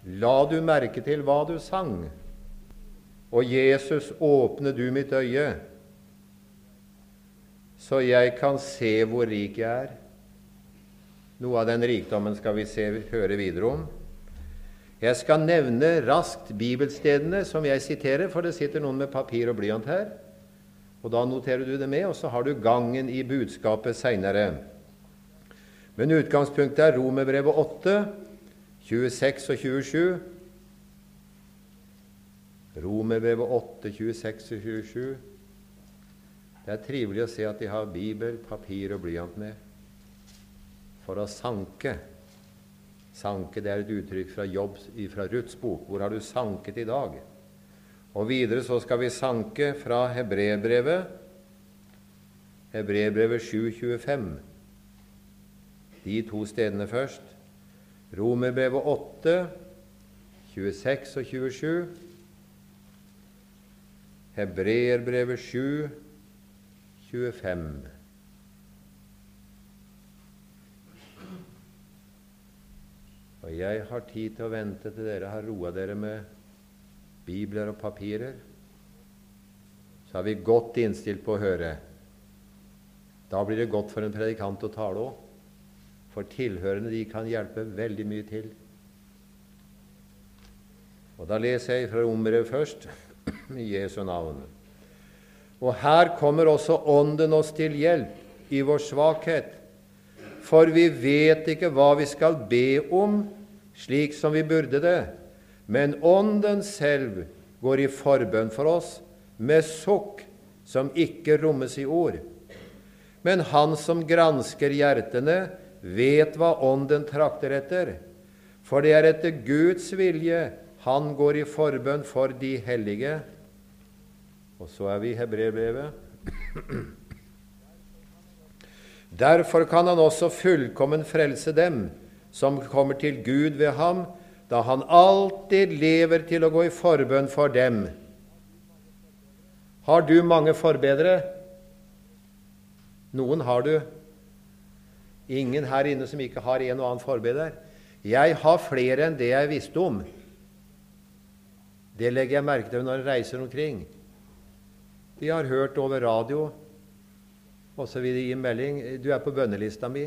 La du merke til hva du sang? Og Jesus, åpne du mitt øye, så jeg kan se hvor rik jeg er. Noe av den rikdommen skal vi høre videre om. Jeg skal nevne raskt bibelstedene som jeg siterer, for det sitter noen med papir og blyant her. Og da noterer du det med, og så har du gangen i budskapet senere. Men utgangspunktet er Romerbrevet 8, 26 og 27. Romerbrevet 8, 26 og 27. Det er trivelig å se at de har bibel, papir og blyant med. For å sanke. Sanke, det er et uttrykk fra Jobb, fra Ruths bok. Hvor har du sanket i dag? Og videre så skal vi sanke fra Hebreerbrevet. Hebreerbrevet 7:25. De to stedene først. Romerbrevet 8, 26 og 27. Hebreerbrevet 7, 25. Og jeg har tid til å vente til dere har roet dere med bibler og papirer. Så er vi godt innstilt på å høre. Da blir det godt for en predikant å tale også. For tilhørende de kan hjelpe veldig mye til. Og da leser jeg fra Romerbrevet først, i Jesu navn. Og her kommer også Ånden oss til hjelp i vår svakhet. For vi vet ikke hva vi skal be om, slik som vi burde det. Men Ånden selv går i forbønn for oss, med sukk som ikke rommes i ord. Men han som gransker hjertene, vet hva Ånden trakter etter. For det er etter Guds vilje han går i forbønn for de hellige. Og så er vi i Hebreerbrevet. Derfor kan han også fullkommen frelse dem som kommer til Gud ved ham, da han alltid lever til å gå i forbønn for dem. Har du mange forbedere? Noen har du. Ingen her inne som ikke har en og annen forbeder. Jeg har flere enn det jeg visste om. Det legger jeg merke til når jeg reiser omkring. De har hørt over radio, og så vil de gi melding. Du er på bønnelista mi.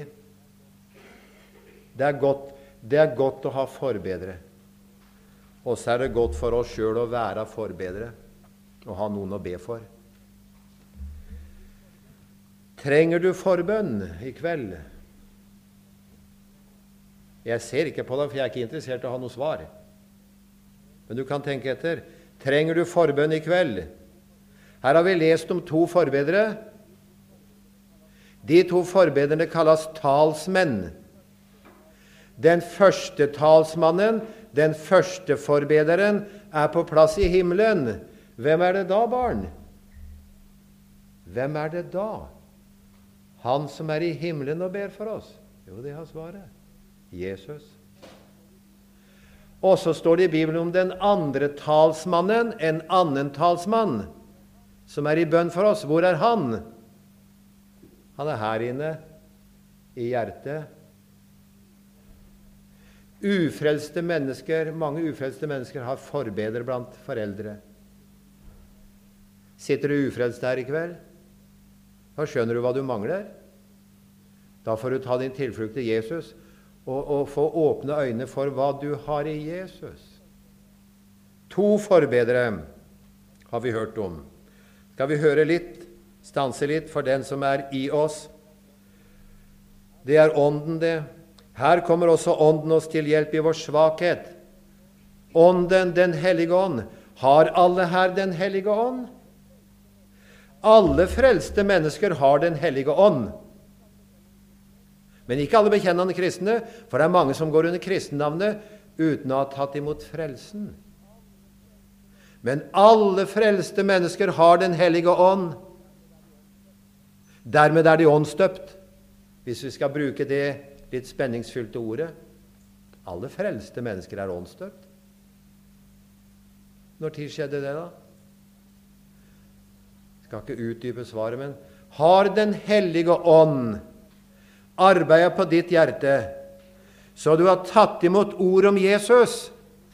Det er godt å ha forbedere. Og så er det godt for oss selv å være forbedere, og ha noen å be for. Trenger du forbønn i kveld? Jeg ser ikke på deg, for jeg er ikke interessert i å ha noe svar. Men du kan tenke etter. Trenger du forbønn i kveld? Her har vi lest om to forbedere. De to forbederne kalles talsmenn. Den første talsmannen, den første forbederen, er på plass i himmelen. Hvem er det da, barn? Hvem er det da? Han som er i himmelen og ber for oss. Jo, det har svaret. Jesus. Og så står det i Bibelen om den andre talsmannen, en annen talsmann, som er i bønn for oss. Hvor er han? Han er her inne, i hjertet. Ufrelste mennesker, mange ufrelste mennesker har forbedere blant foreldre. Sitter du ufrelst her i kveld? Da skjønner du hva du mangler. Da får du ta din tilflukt til Jesus og få åpne øyne for hva du har i Jesus. To forbedere har vi hørt om. Skal vi høre litt, stanse litt for den som er i oss? Det er Ånden, det. Her kommer også Ånden oss til hjelp i vår svakhet. Ånden, den hellige ånd. Har alle her den hellige ånd? Alle frelste mennesker har den hellige ånd. Men ikke alle bekjennende kristne, for det er mange som går under kristennavnet uten å ha tatt imot frelsen. Men alle frelste mennesker har den hellige ånd. Dermed er de åndsdøpt, hvis vi skal bruke det litt spenningsfylte ordet. Alle frelste mennesker er åndsdøpt. Når tid skjedde det da? Jeg skal ikke utdype svaret, men har den hellige ånd arbeidet på ditt hjerte, så du har tatt imot ord om Jesus,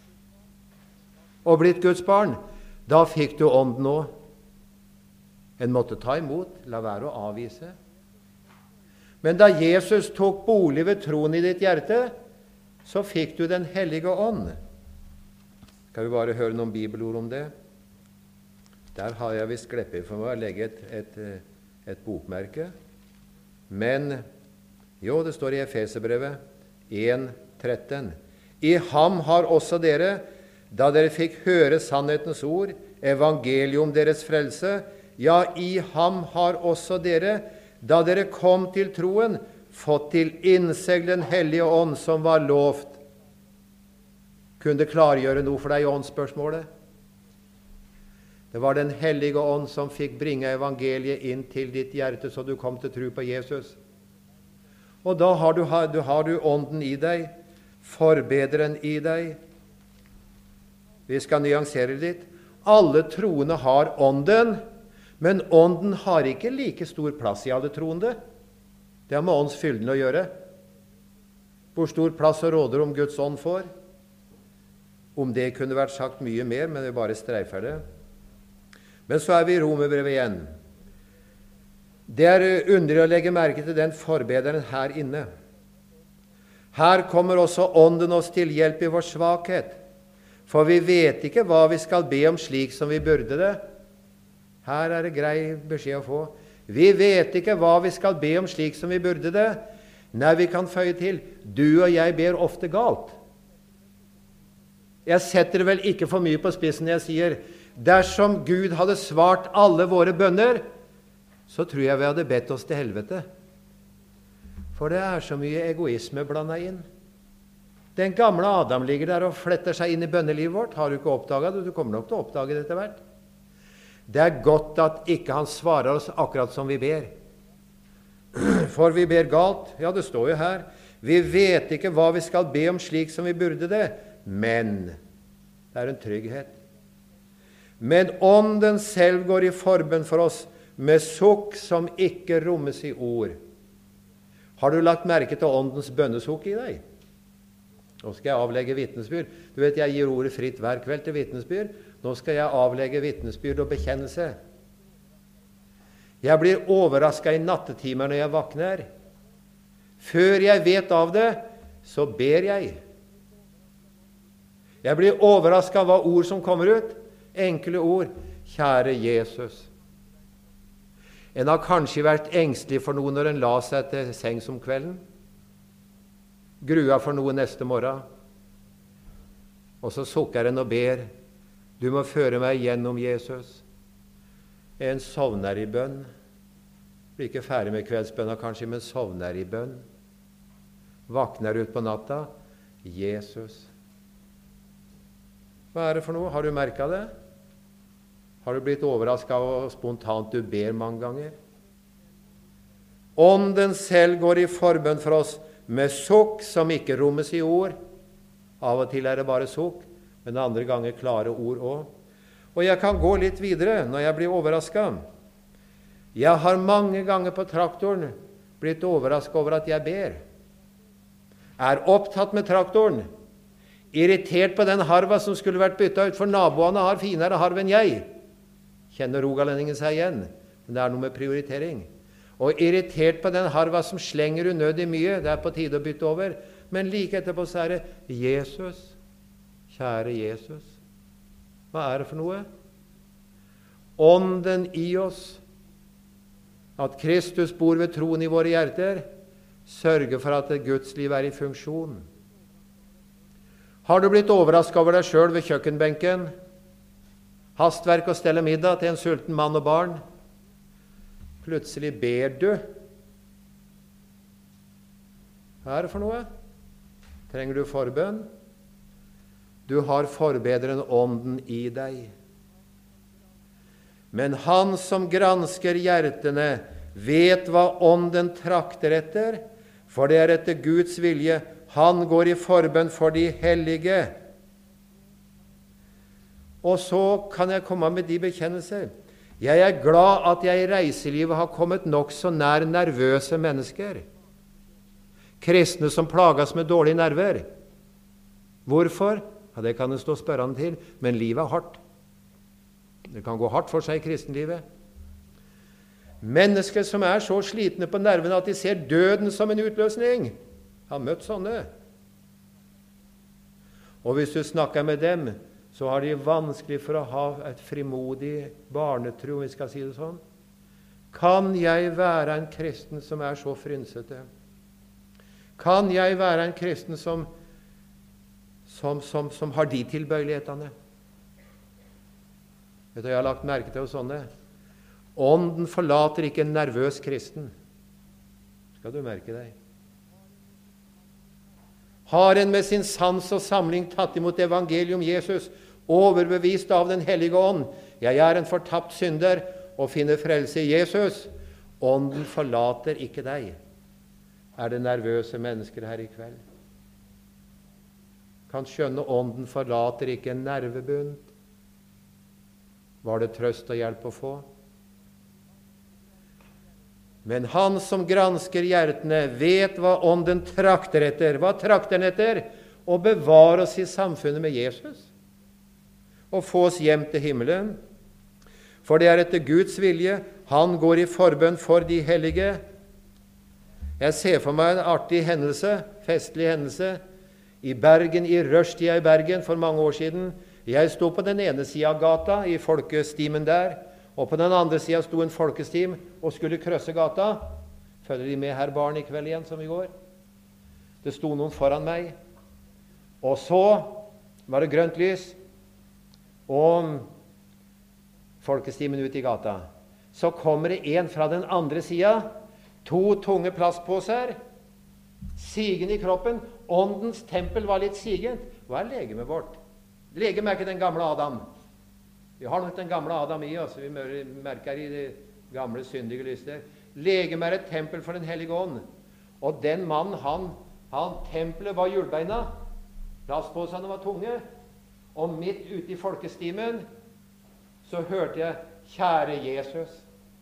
og blitt Guds barn, da fikk du ånden også. En måtte ta imot, la være å avvise. Men da Jesus tok bolig ved troen i ditt hjerte, så fikk du den hellige ånd. Skal vi bare høre noen bibelord om det? Der har jeg visst gleppet for meg å legge et bokmerke. Men, jo, det står i Efeserbrevet 1:13. I ham har også dere, da dere fikk høre sannhetens ord, evangelium deres frelse, ja, i ham har også dere, da dere kom til troen, fått til innsegl den hellige ånd som var lovt. Kunne det klargjøre noe for deg i åndsspørsmålet? Det var den hellige ånd som fikk bringe evangeliet inn til ditt hjerte, så du kom til tro på Jesus. Og da har du ånden i deg, forbederen i deg. Vi skal nyansere litt. Alle troende har ånden, men ånden har ikke like stor plass i alle troende. Det har med ånds fylden å gjøre. Hvor stor plass og råder Guds ånd får? Om det kunne vært sagt mye mer, men vi bare streifer det. Men så er vi i Romerbrevet igjen. Det er underlig å legge merke til den forbederen her inne. Her kommer også ånden oss til hjelp i vår svakhet, for vi vet ikke hva vi skal be om slik som vi burde det. Her er det grei beskjed å få. Vi vet ikke hva vi skal be om slik som vi burde det. Nei, vi kan føye til, du og jeg ber ofte galt. Jeg setter vel ikke for mye på spissen når jeg sier, dersom Gud hadde svart alle våre bønner, så tror jeg vi hadde bedt oss til helvete. For det er så mye egoisme blandet inn. Den gamle Adam ligger der og fletter seg inn i bønnelivet vårt. Har du ikke oppdaget det? Du kommer nok til å oppdage det etter hvert. Det er godt at ikke han svarer oss akkurat som vi ber. For vi ber galt. Ja, det står jo her. Vi vet ikke hva vi skal be om slik som vi burde det, men det er en trygghet. Men ånden selv går i forbønn for oss med sukk som ikke rommes i ord. Har du lagt merke til åndens bønnesukk i deg? Nå skal jeg avlegge vitnesbyrd. Du vet, jeg gir ordet fritt hver kveld til vitnesbyrd. Nå skal jeg avlegge vitnesbyrd og bekjennelse. Jeg blir overrasket i nattetimer når jeg våkner. Før jeg vet av det, så ber jeg. Jeg blir overrasket av hva ord som kommer ut. Enkle ord. Kjære Jesus. En har kanskje vært engstelig for noe når en la seg til sengs om kvelden. Grua for noe neste morgen. Og så sukker en og ber. Du må føre meg gjennom Jesus. En sovner i bønn. Blir ikke ferdig med kveldsbønna kanskje, men sovner i bønn. Vakner ut på natta. Jesus. Hva er det for noe? Har du merket det? Har du blitt overrasket av og spontant du ber mange ganger? Ånden selv går i forbønn for oss med sukk som ikke rommes i ord. Av og til er det bare sukk, men andre ganger klare ord også. Og jeg kan gå litt videre når jeg blir overrasket. Jeg har mange ganger på traktoren blitt overrasket over at jeg ber. Er opptatt med traktoren. Irritert på den harva som skulle vært byttet ut, for naboene har finere harv enn jeg. Kjenner rogalendingen seg igjen, men det er noe med prioritering. Og irritert på den harva som slenger unødig mye, det er på tide å bytte over. Men like etterpå så er det Jesus, kjære Jesus. Hva er det for noe? Ånden i oss, at Kristus bor ved troen i våre hjerter, sørger for at Guds liv er i funksjon. Har du blitt overrasket over deg selv ved kjøkkenbenken? Hastverk å stelle middag til en sulten mann og barn. Plutselig ber du. Hva er det for noe? Trenger du forbønn? Du har forbederen ånden i deg. Men han som gransker hjertene, vet hva ånden trakter etter, for det er etter Guds vilje. Han går i forbønn for de hellige. Og så kan jeg komme med de bekjennelser. Jeg er glad at jeg i reiselivet har kommet nok så nær nervøse mennesker. Kristne som plages med dårlige nerver. Hvorfor? Ja, det kan det stå spørrende til, men livet er hardt. Det kan gå hardt for seg i kristenlivet. Mennesker som er så slitne på nervene at de ser døden som en utløsning. Jeg har møtt sånne. Og hvis du snakker med dem, så har de vanskelig for å ha et frimodig barnetro, om vi skal si det sånn. Kan jeg være en kristen som er så frynsete? Kan jeg være en kristen som har de tilbøyelighetene? Vet du, jeg har lagt merke til sånne. Ånden forlater ikke en nervøs kristen. Skal du merke deg. Har en med sin sans og samling tatt imot evangelium Jesus, overbevist av den hellige ånd, jeg er en fortapt synder og finner frelse i Jesus, ånden forlater ikke deg. Er det nervøse mennesker her i kveld? Kan skjønne ånden forlater ikke en nervebund. Var det trøst og hjelp å få? Men han som gransker hjertene, vet hva ånden trakter etter. Hva trakter den etter? Å bevare oss i samfunnet med Jesus. Og få oss hjem til himmelen. For det er etter Guds vilje. Han går i forbønn for de hellige. Jeg ser for meg en artig hendelse, festlig hendelse, i Bergen, i rushtida i Bergen for mange år siden. Jeg sto på den ene siden av gata, i folkestimen der, og på den andre siden sto en folkestim og skulle krøsse gata. Følger de med her barn i kveld igjen, som i går? Det sto noen foran meg, og så var det grønt lys, og folkestimen ut i gata. Så kommer det en fra den andre siden, 2 tunge plastposer, sigen i kroppen. Åndens tempel var litt sigent. Hva er legemet vårt? Legemet er ikke den gamle Adam. Vi har nok den gamle Adam i oss. Vi merker i det gamle syndige lyster. Legemet er et tempel for den hellige ånd. Og den mannen, tempelet var hjulbeina. Plastposene var tunge. Og midt ute i folkestimen så hørte jeg, kjære Jesus.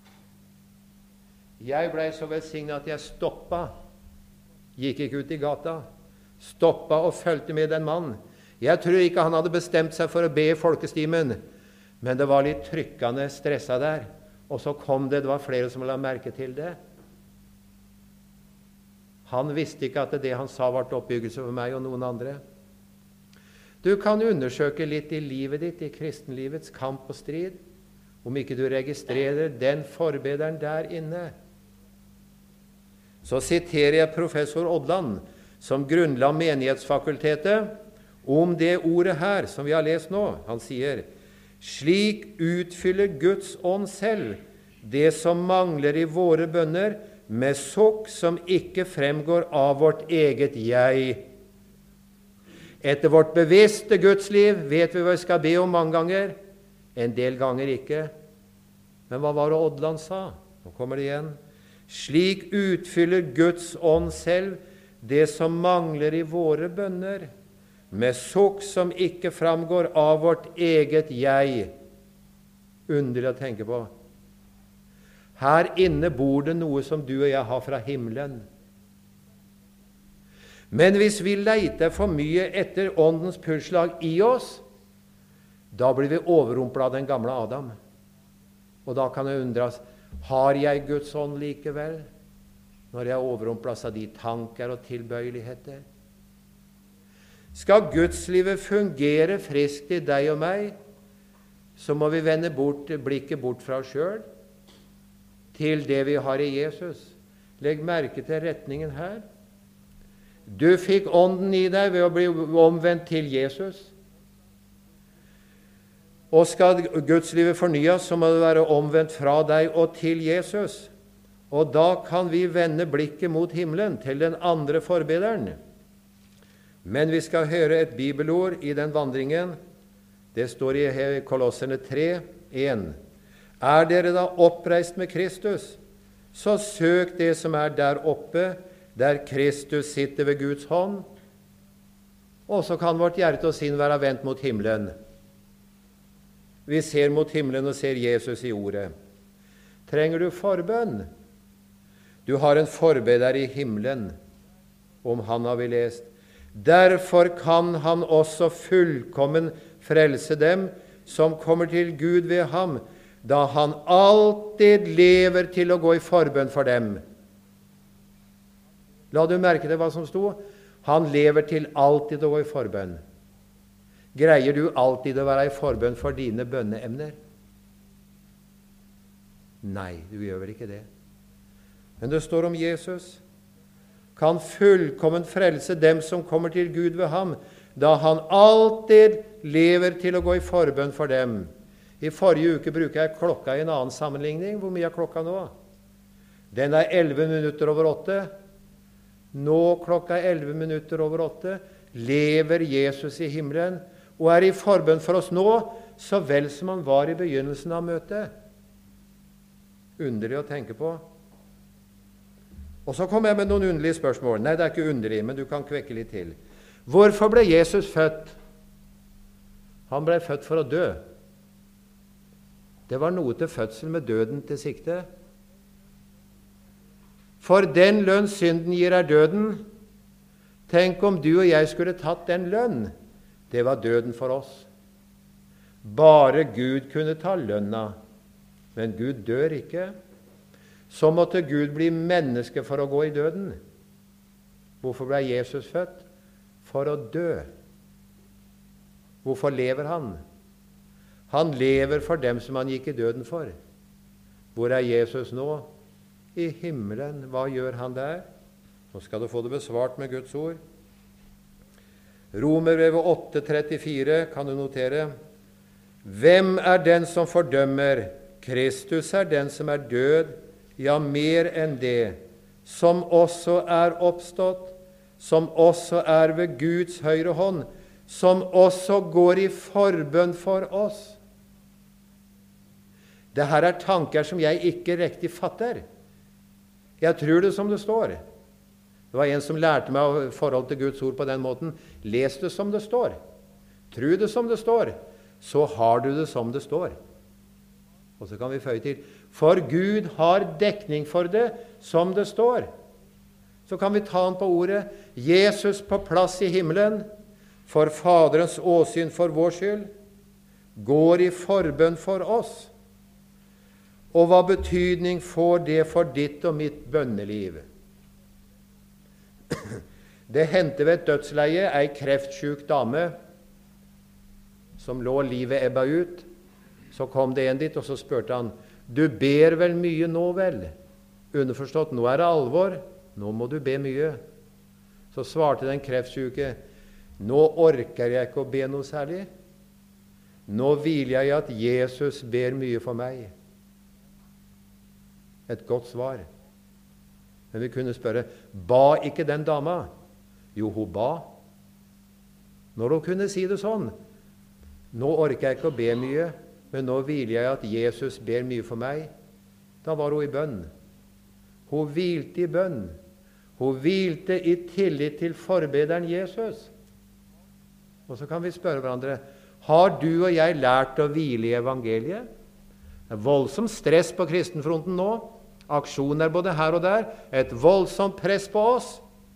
Jeg ble så velsignet at jeg stoppet. Gikk ikke ut i gata. Stoppet og følte med den mannen. Jeg tror ikke han hadde bestemt seg for å be i folkestimen, men det var litt trykkende stresset der. Og så kom det var flere som la merke til det. Han visste ikke at det han sa var til oppbyggelse for meg og noen andre. Du kan undersøke litt i livet ditt, i kristenlivets kamp og strid, om ikke du registrerer den forbederen der inne. Så siterer jeg professor Odland, som grunnla menighetsfakultetet, om det ordet her, som vi har lest nå. Han sier, slik utfyller Guds ånd selv det som mangler i våre bønner, med sukk som ikke fremgår av vårt eget jeg. Etter vårt bevisste Gudsliv vet vi hva vi skal be om mange ganger, en del ganger ikke. Men hva var det Odland sa? Nå kommer det igjen. Slik utfyller Guds ånd selv det som mangler i våre bønner, med sukk som ikke framgår av vårt eget jeg. Underlig å tenke på. Her inne bor det noe som du og jeg har fra himmelen. Men hvis vi leter for mye etter åndens pulsslag i oss, da blir vi overrumplet av den gamle Adam. Og da kan det undres, har jeg Guds ånd likevel, når jeg overrumples av de tanker og tilbøyeligheter? Skal Gudslivet fungere friskt i deg og meg, så må vi vende blikket bort fra oss selv, til det vi har i Jesus. Legg merke til retningen her. Du fikk ånden i deg ved å bli omvendt til Jesus. Og skal Gudslivet fornyes, så må det være omvendt fra deg og til Jesus. Og da kan vi vende blikket mot himmelen, til den andre forbederen. Men vi skal høre et bibelord i den vandringen. Det står i Kolosserne 3:1. Er dere da oppreist med Kristus, så søk det som er der oppe, der Kristus sitter ved Guds hånd. Og så kan vårt hjerte og sinn være vendt mot himmelen. Vi ser mot himmelen og ser Jesus i ordet. Trenger du forbønn? Du har en forbeder i himmelen. Om han har vi lest. Derfor kan han også fullkommen frelse dem som kommer til Gud ved ham, da han alltid lever til å gå i forbønn for dem. La du merke til hva som sto? Han lever til alltid å gå i forbønn. Greier du alltid å være i forbønn for dine bønneemner? Nei, du gjør vel ikke det. Men det står om Jesus. Kan fullkommen frelse dem som kommer til Gud ved ham, da han alltid lever til å gå i forbønn for dem. I forrige uke bruker jeg klokka i en annen sammenligning. Hvor mye er klokka nå? Den er 11 minutter over 8. Nå klokka er 11 minutter over 8. Lever Jesus i himmelen og er i forbønn for oss nå, så vel som han var i begynnelsen av møtet. Underlig å tenke på. Og så kommer jeg med noen underlige spørsmål. Nei, det er ikke underlig, men du kan kvekke litt til. Hvorfor ble Jesus født? Han ble født for å dø. Det var noe til fødsel med døden til sikte. For den lønn synden gir er døden. Tenk om du og jeg skulle tatt den lønn. Det var døden for oss. Bare Gud kunne ta lønna. Men Gud dør ikke. Så måtte Gud bli menneske for å gå i døden. Hvorfor ble Jesus født? For å dø. Hvorfor lever han? Han lever for dem som han gikk i døden for. Hvor er Jesus nå? I himmelen. Hva gjør han der? Nå skal du få det besvart med Guds ord. Romerbrevet 8:34 kan du notere. Hvem er den som fordømmer? Kristus er den som er død, ja, mer enn det, som også er oppstått, som også er ved Guds høyre hånd, som også går i forbønn for oss. Det her er tanker som jeg ikke riktig fatter. Jeg tror det som det står. Det var en som lærte meg forhold til Guds ord på den måten. Les det som det står. Tro det som det står. Så har du det som det står. Og så kan vi føye til, for Gud har dekning for det som det står. Så kan vi ta han på ordet. Jesus på plass i himmelen, for Faderens åsyn for vår skyld, går i forbønn for oss. Og hva betydning får det for ditt og mitt bønneliv? Det hendte ved et dødsleie ei kreftsjuk dame som lå livet ebba ut. Så kom det en dit, og så spurte han, du ber vel mye nå vel? Underforstått, nå er det alvor, nå må du be mye. Så svarte den kreftsjuke, nå orker jeg ikke å be noe særlig. Nå hviler jeg i at Jesus ber mye for meg. Et godt svar. Men vi kunne spørre, ba ikke den dama? Jo, hun ba. Når hun kunne si det sånn, nå orker jeg ikke å be mye, men nå hviler jeg at Jesus ber mye for meg, da var hun i bønn. Hun hvilte i bønn. Hun hvilte i tillit til forbederen Jesus. Og så kan vi spørre hverandre, har du og jeg lært å hvile i evangeliet? Det er voldsomt stress på kristenfronten nå. Aksjoner både her og der. Et voldsomt press på oss.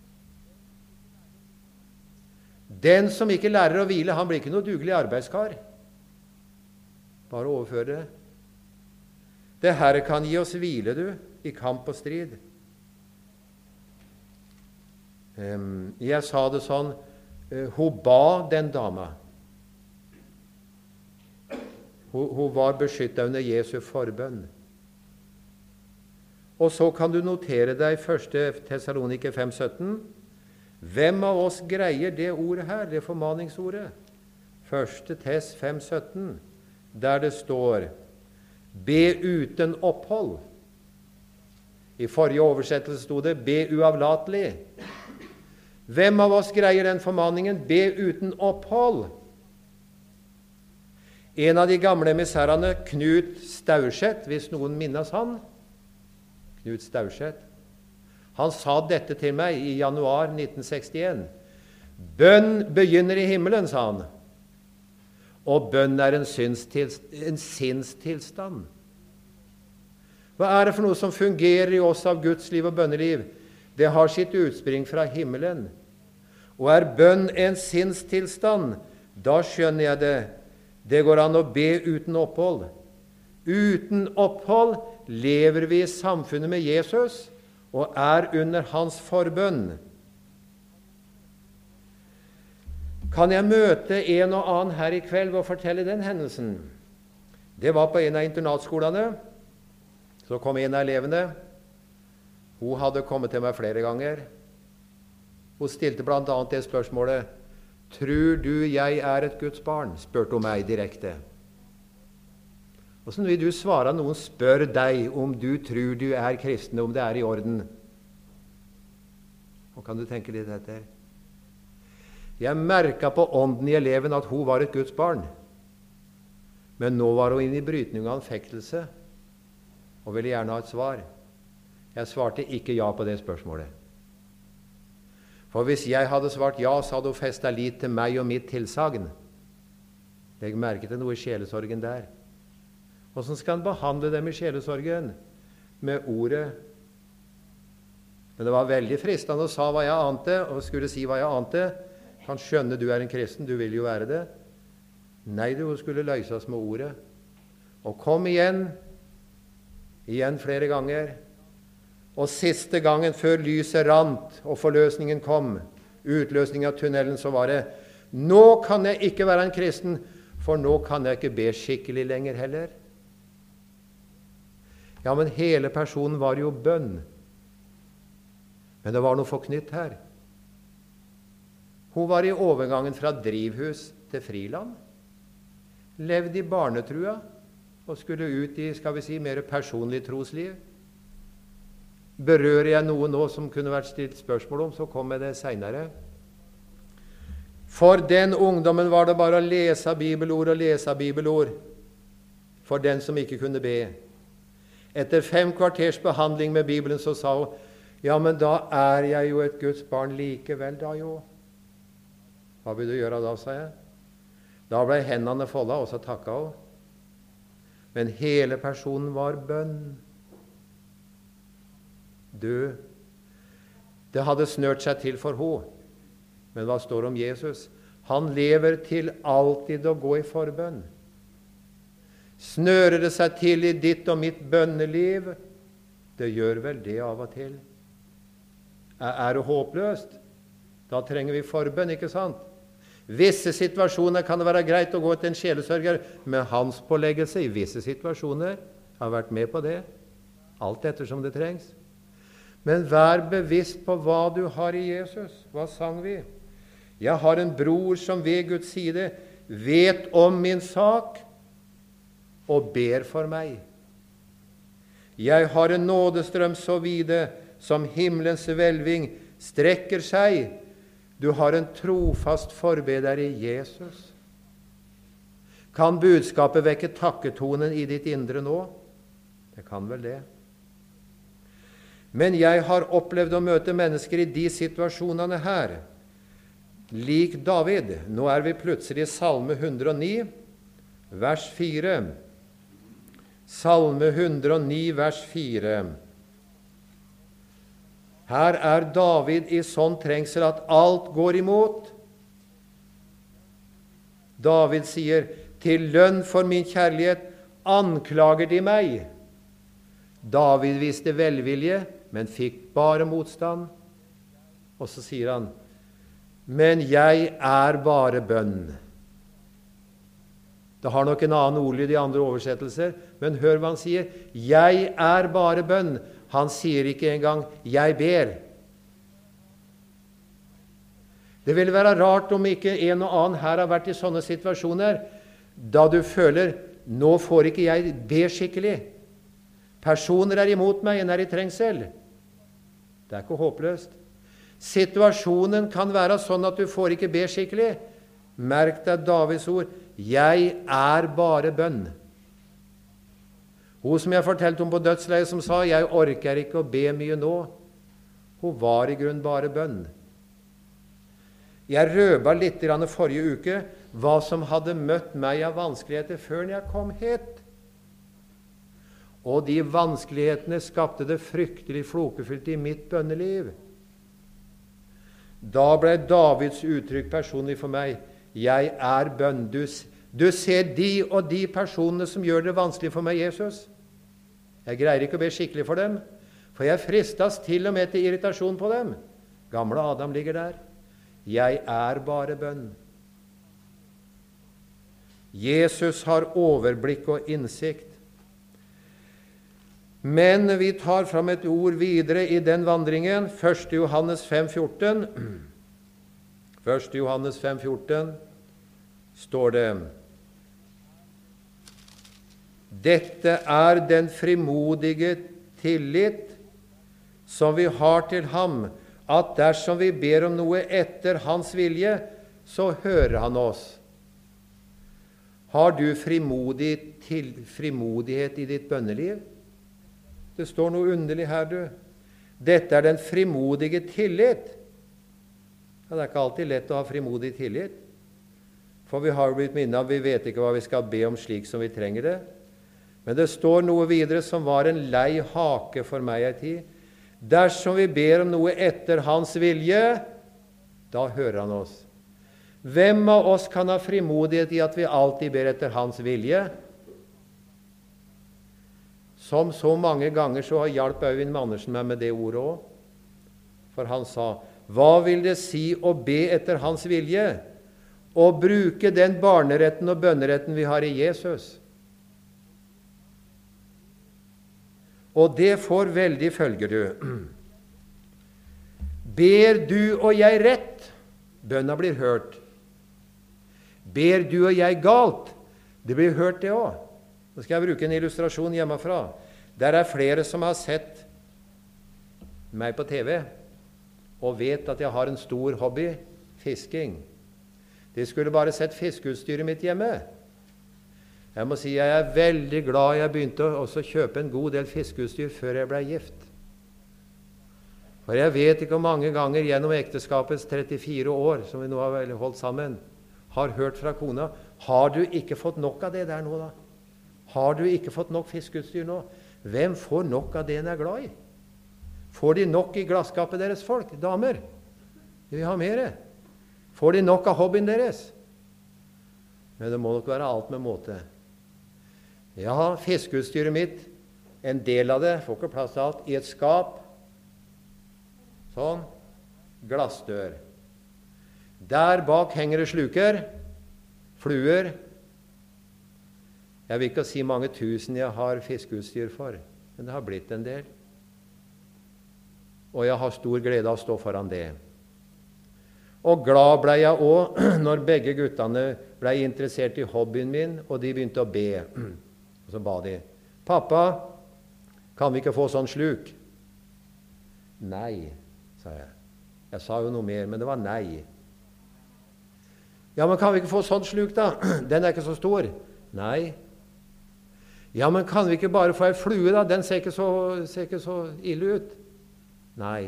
Den som ikke lærer å hvile, han blir ikke noe dugelig arbeidskar. Bare overfør det. Det Herre kan gi oss hvile, du, i kamp og strid. Jeg sa det sånn, hun ba den dama. Hun var beskyttet under Jesu forbønn. Og så kan du notere deg 1. Tessalonike 5:17. Hvem av oss greier det ordet her, det formaningsordet? 1. Tess 5:17, der det står, be uten opphold. I forrige oversettelse stod det, be uavlatelig. Hvem av oss greier den formaningen? Be uten opphold. En av de gamle emissærene, Knut Staurseth, hvis noen minnes han, Knut Staurseth, han sa dette til meg i januar 1961. Bønn begynner i himmelen, sa han. Og bønn er en sinnstilstand. Hva er det for noe som fungerer i oss av Guds liv og bønneliv? Det har sitt utspring fra himmelen. Og er bønn en sinnstilstand, da skjønner jeg det. Det går an å be uten opphold. Uten opphold lever vi i samfunnet med Jesus og er under hans forbønn. Kan jeg møte en og annen her i kveld og fortelle den hendelsen? Det var på en av internatskolene. Så kom en av elevene. Hun hadde kommet til meg flere ganger. Hun stilte blant annet det spørsmålet: «Tror du jeg er et Guds barn?» spurte hun meg direkte. Hvordan vil du svare når noen spør deg om du tror du er kristen, om det er i orden? Hva kan du tenke litt etter? Jeg merket på ånden i eleven at hun var et Guds barn. Men nå var hun inne i brytning av anfektelse og ville gjerne ha et svar. Jeg svarte ikke ja på det spørsmålet. For hvis jeg hadde svart ja, så hadde hun festet lit til meg og mitt tilsagn. Legg merke til noe i sjelesorgen der. Hvordan skal han behandle dem i sjelesorgen? Med ordet. Men det var veldig fristende å sa hva jeg ante, og skulle si hva jeg ante. Kan skjønne du er en kristen, du vil jo være det. Nei, du skulle løses med ordet. Og kom igjen flere ganger. Og siste gangen før lyset rant og forløsningen kom, utløsning av tunnelen, så var det: nå kan jeg ikke være en kristen, for nå kan jeg ikke be skikkelig lenger heller. Ja, men hele personen var jo bønn. Men det var noe forknytt her. Hun var i overgangen fra drivhus til friland. Levde i barnetrua og skulle ut i, skal vi si, mer personlig trosliv. Berører jeg noe nå som kunne vært stilt spørsmål om, så kommer det senere. For den ungdommen var det bare å lese bibelord og lese bibelord, for den som ikke kunne be. Etter 5 kvarters behandling med Bibelen så sa hun: ja, men da er jeg jo et Guds barn likevel da jo. Hva vil du gjøre da, sa jeg. Da ble hendene foldet, og så takket hun. Men hele personen var bønn. Død. Det hadde snørt seg til for henne. Men hva står om Jesus? Han lever til alltid å gå i forbønn. Snører det seg til i ditt og mitt bønneliv? Det gjør vel det av og til. Er det håpløst? Da trenger vi forbønn, ikke sant? Visse situasjoner kan det være greit å gå til en sjelesørger med hans påleggelse. I visse situasjoner har vært med på det. Alt ettersom det trengs. Men vær bevisst på hva du har i Jesus. Hva sang vi? Jeg har en bror som ved Guds side vet om min sak og ber for meg. Jeg har en nådestrøm så vide som himmelens hvelving strekker seg. Du har en trofast forbeder i Jesus. Kan budskapet vekke takketonen i ditt indre nå? Det kan vel det. Men jeg har opplevd å møte mennesker i de situasjonene her. Lik David. Nå er vi plutselig i Salme 109, vers 4. Salme 109, vers 4. Her er David i sånn trengsel at alt går imot. David sier: til lønn for min kjærlighet anklager de meg. David viste velvilje, men fikk bare motstand. Og så sier han: men jeg er bare bønn. Det har nok en annen ordlyd i andre oversettelser, men hør hva han sier. Jeg er bare bønn. Han sier ikke engang 'jeg ber'. Det vil være rart om ikke en og annen her har vært i sånne situasjoner, da du føler 'nå får ikke jeg be skikkelig'. Personer er imot meg, en er i trengsel. Det er ikke håpløst. Situasjonen kan være sånn at du får ikke be skikkelig. Merk deg Davids ord. Jeg er bare bønn. Hun som jeg fortalte om på dødsleiet, som sa, jeg orker ikke å be mye nå. Hun var i grunn bare bønn. Jeg røba litt forrige uke hva som hadde møtt meg av vanskeligheter før jeg kom hit. Og de vanskelighetene skapte det fryktelig flokefylt i mitt bønneliv. Da ble Davids uttrykk personlig for meg. Jeg er bønn. Du ser de og de personene som gjør det vanskelig for meg, Jesus. Jeg greier ikke å be skikkelig for dem, for jeg fristes til og med til irritasjon på dem. Gamle Adam ligger der. Jeg er bare bønn. Jesus har overblikk og innsikt. Men vi tar fram et ord videre i den vandringen. 1. Johannes 5,14. 1. Johannes 5,14 står det: Dette er den frimodige tillit som vi har til ham, at dersom vi ber om noe etter hans vilje, så hører han oss. Har du frimodighet i ditt bønneliv? Det står noe underlig her, du. Dette er den frimodige tillit. Ja, det er ikke alltid lett å ha frimodig tillit. For vi har jo blitt minnet om, vi vet ikke hva vi skal be om slik som vi trenger det. Men det står noe videre som var en lei hake for meg en tid. Dersom vi ber om noe etter hans vilje, da hører han oss. Hvem av oss kan ha frimodighet i at vi alltid ber etter hans vilje? Som så mange ganger så hjalp Øyvind Andersen meg med det ordet også. For han sa, hva vil det si å be etter hans vilje? Å bruke den barneretten og bønneretten vi har i Jesus. Og det får veldig følger, du. Ber du og jeg rett, bønna blir hørt. Ber du og jeg galt, det blir hørt det også. Nå skal jeg bruke en illustrasjon hjemmefra. Der er flere som har sett meg på TV, og vet at jeg har en stor hobby, fisking. De skulle bare sett fiskeutstyret mitt hjemme. Jeg må si jeg er veldig glad jeg begynte å også kjøpe en god del fiskeutstyr før jeg ble gift. For jeg vet ikke hvor mange ganger gjennom ekteskapets 34 år, som vi nå har holdt sammen, har hørt fra kona, har du ikke fått nok av det der nå da? Har du ikke fått nok fiskeutstyr nå? Hvem får nok av det en er glad i? Får de nok i glasskapet deres folk, damer? De vil ha mer. Får de nok av hobbyen deres? Men det må nok være alt med måte. Jeg har fiskeutstyret mitt, en del av det, får ikke plass til alt, i et skap. Sånn. Glassdør. Der bak henger det sluker, fluer. Jeg vil ikke si mange tusen jeg har fiskeutstyr for, men det har blitt en del. Og jeg har stor glede av å stå foran det. Og glad ble jeg også når begge guttene ble interessert i hobbyen min, og de begynte å be. Og så ba de, pappa, kan vi ikke få sånn sluk? Nei, sa jeg. Jeg sa jo noe mer, men det var nei. Ja, men kan vi ikke få sånn sluk da? Den er ikke så stor. Nei. Ja, men kan vi ikke bare få en flue da? Den ser ikke så ille ut. Nei.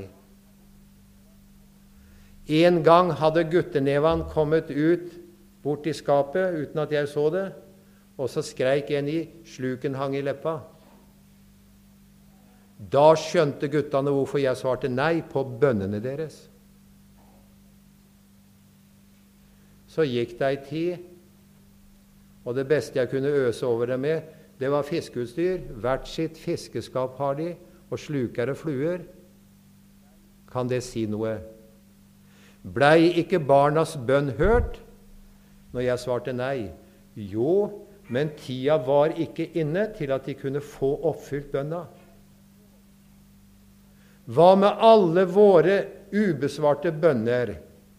En gang hadde gutteneven kommet ut bort i skapet uten at jeg så det, og så skreik en i, sluken hang i leppa. Da skjønte guttene hvorfor jeg svarte nei på bønnene deres. Så gikk det en tid, og det beste jeg kunne øse over dem med, det var fiskeutstyr. Hvert sitt fiskeskap har de, og sluker og fluer. Kan det si noe? Blei ikke barnas bønn hørt når jeg svarte nei? Jo, men tida var ikke inne til at de kunne få oppfylt bønna. Hva med alle våre ubesvarte bønner?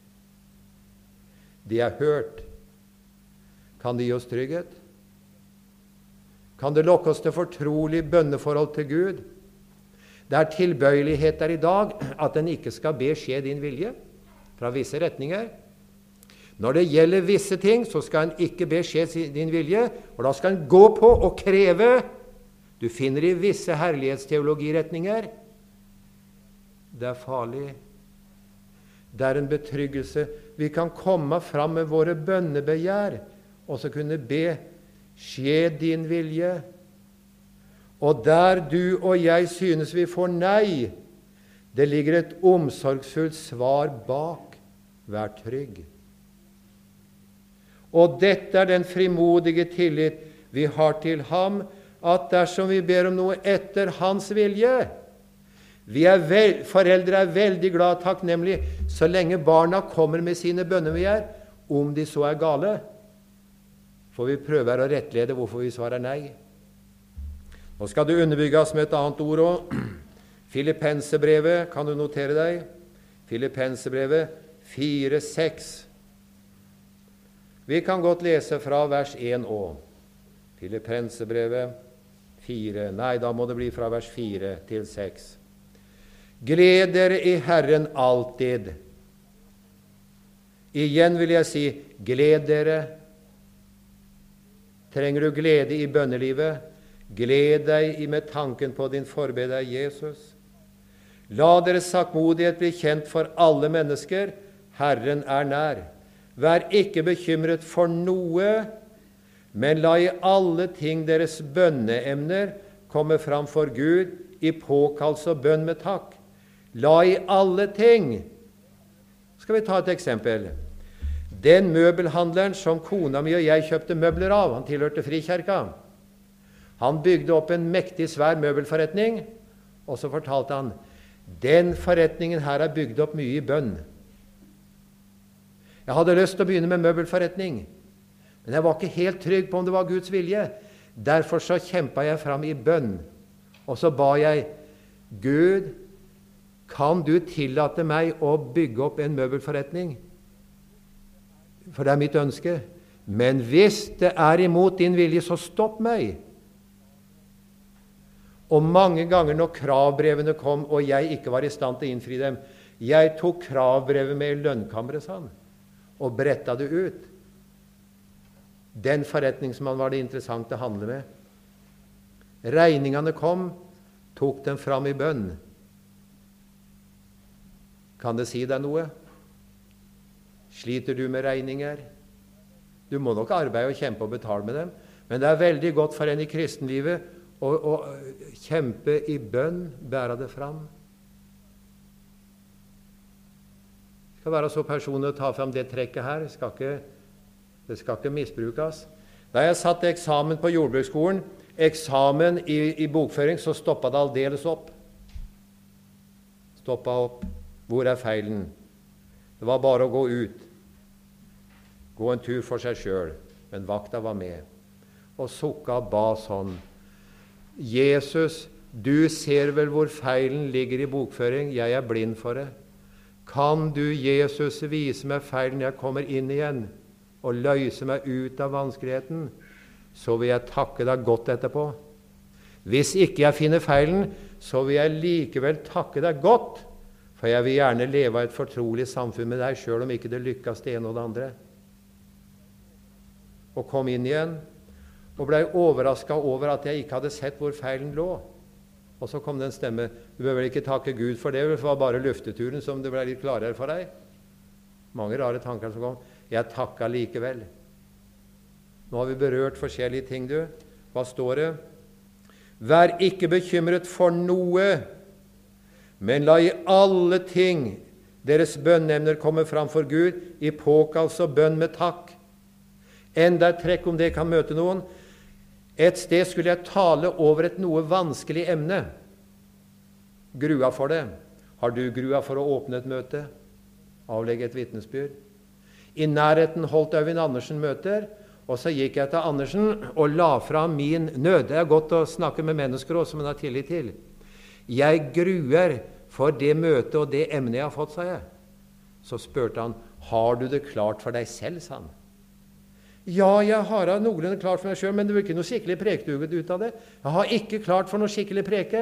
De er hørt. Kan de gi oss trygghet? Kan det lokke oss til fortrolig bønneforhold til Gud? Det er tilbøyelighet der i dag at en ikke skal be skje din vilje fra visse retninger. Når det gjelder visse ting, så skal en ikke be skje din vilje, og da skal en gå på og kreve. Du finner i visse herlighetsteologiretninger. Det er farlig. Det er en betryggelse. Vi kan komme fram med våre bønnebegjær, og så kunne be, skje din vilje. Og der du og jeg synes vi får nei, Det ligger et omsorgsfullt svar bak. Vær trygg. Og dette er den frimodige tillit vi har til ham, at dersom vi ber om noe etter hans vilje, foreldre er veldig glad og takknemlige så lenge barna kommer med sine bønnebegjær, om de så er gale. For vi prøver å rettlede hvorfor vi svarer nei. Nå skal det underbygges med et annet ord også. Filippenserbrevet, kan du notere deg? Filippenserbrevet 4:6. Vi kan godt lese fra vers 1 også. Filippenserbrevet 4. Nei, da må det bli fra vers 4 til 6. Gled dere i Herren alltid. Igjen vil jeg si, gled dere. Trenger du glede i bønnelivet? Gled deg med tanken på din forbeder Jesus. La deres saktmodighet bli kjent for alle mennesker. Herren er nær. Vær ikke bekymret for noe, men la i alle ting deres bønneemner komme fram for Gud i påkallelse og bønn med takk. La i alle ting. Skal vi ta et eksempel? Den møbelhandleren som kona mi og jeg kjøpte møbler av, han tilhørte Frikirka. Han bygde opp en mektig svær møbelforretning, og så fortalte han, den forretningen her er bygd opp mye i bønn. Jeg hadde lyst til å begynne med møbelforretning, men jeg var ikke helt trygg på om det var Guds vilje. Derfor så kjempet jeg fram i bønn, og så ba jeg, Gud, kan du tillate meg å bygge opp en møbelforretning? For det er mitt ønske. Men hvis det er imot din vilje, så stopp meg. Og mange ganger når kravbrevene kom, og jeg ikke var i stand til å innfri dem, jeg tok kravbrevet med i lønnkammeret, sa han, og bretta det ut. Den forretningsmannen var det interessant å handle med. Regningene kom, tok dem fram i bønn. Kan det si deg noe? Sliter du med regninger? Du må nok arbeide og kjempe og betale med dem, men det er veldig godt for en i kristenlivet å kjempe i bønn, bære det fram. Det skal være så personlig å ta fram det trekket her, det skal ikke misbrukes. Da jeg satt eksamen på jordbruksskolen, eksamen i bokføring, så stoppet det aldeles opp. Stoppet opp. Hvor er feilen? Det var bare å gå ut. Gå en tur for seg selv. Men vakta var med. Og sukka ba sånn. Jesus, du ser vel hvor feilen ligger i bokføring. Jeg er blind for det. Kan du, Jesus, vise meg feilen når jeg kommer inn igjen, og løse meg ut av vanskeligheten, så vil jeg takke deg godt etterpå. Hvis ikke jeg finner feilen, så vil jeg likevel takke deg godt, for jeg vil gjerne leve i et fortrolig samfunn med deg, selv om ikke det lykkes det ene og det andre. Og kom inn igjen, og ble overrasket over at jeg ikke hadde sett hvor feilen lå. Og så kom det en stemme, du bør vel ikke takke Gud for det, det var bare lufteturen som det ble litt klarere for deg. Mange rare tanker som kom. Jeg takket likevel. Nå har vi berørt forskjellige ting, du. Hva står det? Vær ikke bekymret for noe, men la i alle ting deres bønneemner komme fram for Gud i påkallelse og bønn med takk. Enda et trekk om det kan møte noen. Et sted skulle jeg tale over et noe vanskelig emne. Grua for det. Har du grua for å åpne et møte? Avlegge et vitnesbyrd? I nærheten holdt Øyvind Andersen møter, og så gikk jeg til Andersen og la fram min nød. Det er godt å snakke med mennesker også, som man har tillit til. Jeg gruer for det møtet og det emnet jeg har fått, sa jeg. Så spurte han, har du det klart for deg selv, sa han. Ja, jeg har det noenlunde klart for meg selv, men det blir ikke noe skikkelig prekeduget ut av det. Jeg har ikke klart for noe skikkelig preke.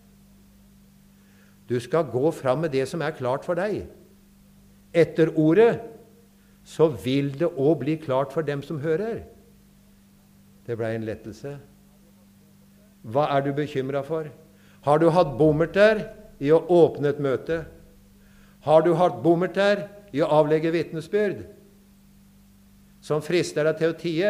Du skal gå fram med det som er klart for deg. Etter ordet, så vil det også bli klart for dem som hører. Det ble en lettelse. Hva er du bekymret for? Har du hatt bommerter i å åpne et møte? Har du hatt bommerter i å avlegge vitnesbyrd som frister deg til å tie?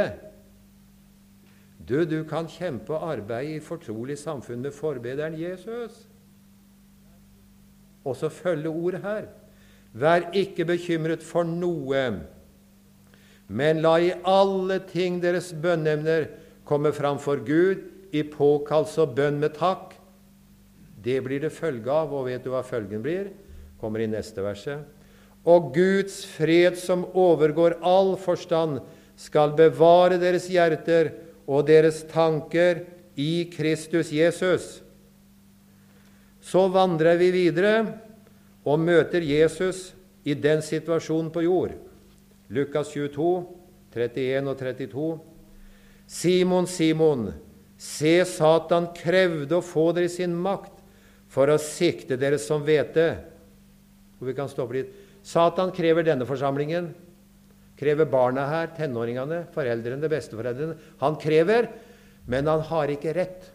Du kan kjempe og arbeide i fortrolig samfunn med forbederen Jesus. Og så følger ordet her. Vær ikke bekymret for noe, men la i alle ting deres bønneemner komme fram for Gud i påkallelse og bønn med takk. Det blir det følge av, og vet du hva følgen blir? Kommer i neste verset. Og Guds fred som overgår all forstand skal bevare deres hjerter og deres tanker i Kristus Jesus. Så vandrer vi videre og møter Jesus i den situasjonen på jord. Lukas 22, 31 og 32. Simon, Simon, se, Satan krevde å få dere i sin makt for å sikte dere som hvete. Og vi kan stoppe litt. Satan krever denne forsamlingen, krever barna her, tenåringene, foreldrene, besteforeldrene. Han krever, men han har ikke rett.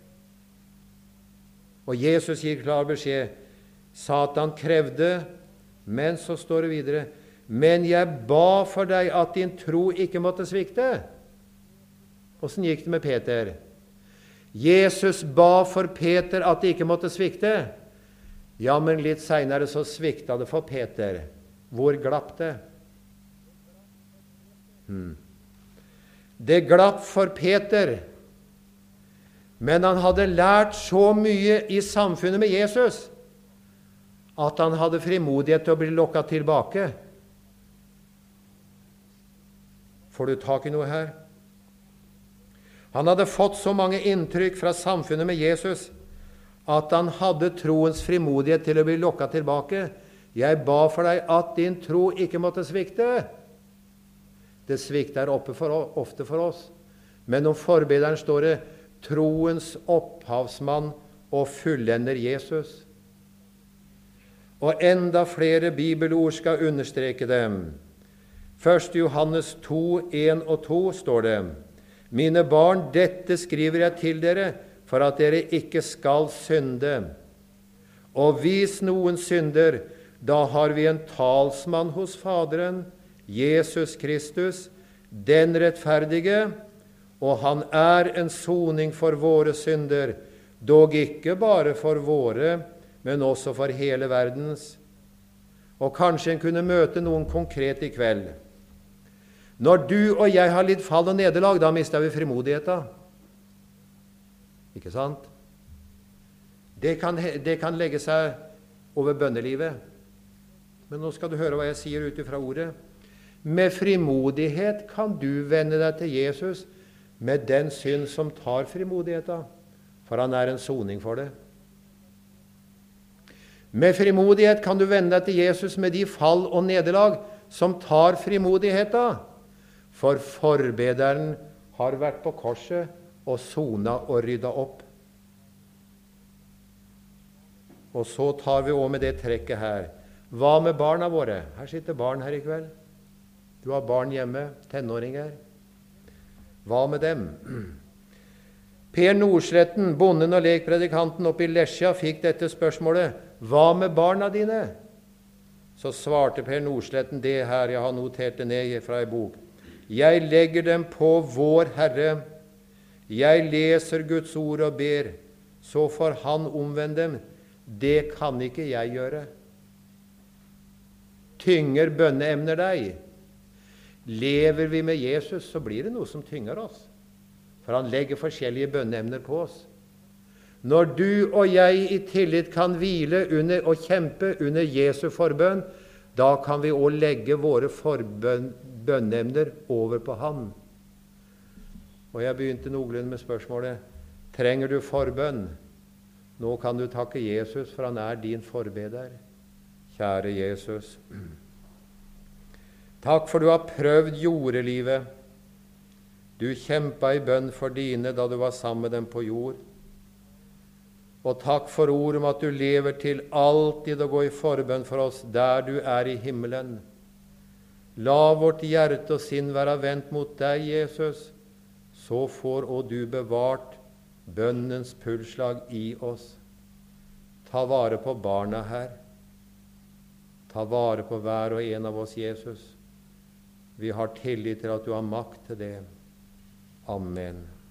Og Jesus gir klar beskjed. Satan krevde, men så står det videre, men jeg ba for deg at din tro ikke måtte svikte. Hvordan gikk det med Peter? Jesus ba for Peter at det ikke måtte svikte. Ja, men litt senere så svikta det for Peter. Hvor glapp det? Det glapp for Peter, men han hadde lært så mye i samfunnet med Jesus at han hadde frimodighet til å bli lokket tilbake. Får du tak i noe her? Han hadde fått så mange inntrykk fra samfunnet med Jesus at han hadde troens frimodighet til å bli lokket tilbake. Jeg ba for deg at din tro ikke måtte svikte. Det svikter ofte for oss. Men om forbederen står det troens opphavsmann og fullender Jesus. Og enda flere bibelord skal understreke dem. 1. Johannes 2, 1 og 2 står det: Mine barn, dette skriver jeg til dere, for at dere ikke skal synde. Og hvis noen synder, da har vi en talsmann hos Faderen, Jesus Kristus, den rettferdige, og han er en soning for våre synder, dog ikke bare for våre, men også for hele verdens. Og kanskje en kunne møte noen konkret i kveld. Når du og jeg har litt fall og nederlag, da mister vi frimodigheten. Ikke sant? Det kan legge seg over bønnelivet. Men nå skal du høre hva jeg sier ut ifra ordet. Med frimodighet kan du vende deg til Jesus med den synd som tar frimodigheten, for han er en soning for det. Med frimodighet kan du vende deg til Jesus med de fall og nederlag som tar frimodigheten, for forbederen har vært på korset og sona og rydda opp. Og så tar vi også med det trekket her. Hva med barna våre? Her sitter barn her i kveld. Du har barn hjemme, tenåringer. Hva med dem? Per Nordsletten, bonden og lekpredikanten oppe i Lesja, fikk dette spørsmålet. Hva med barna dine? Så svarte Per Nordsletten det her, jeg har notert det ned fra en bok. Jeg legger dem på vår Herre. Jeg leser Guds ord og ber, så får han omvende dem. Det kan ikke jeg gjøre. Tynger bønneemner deg? Lever vi med Jesus, så blir det noe som tynger oss. For han legger forskjellige bønneemner på oss. Når du og jeg i tillit kan hvile under og kjempe under Jesu forbønn, da kan vi også legge våre bønneemner over på han. Og jeg begynte noenlunde med spørsmålet, trenger du forbønn? Nå kan du takke Jesus, for han er din forbeder. Kjære Jesus, takk for du har prøvd jordelivet. Du kjempet i bønn for dine da du var sammen med dem på jord. Og takk for ord om at du lever til alltid å gå i forbønn for oss der du er i himmelen. La vårt hjerte og sinn være vendt mot deg, Jesus, så får også du bevart bønnens pulsslag i oss. Ta vare på barna her. Ta vare på hver og en av oss, Jesus. Vi har tillit til at du har makt til det. Amen.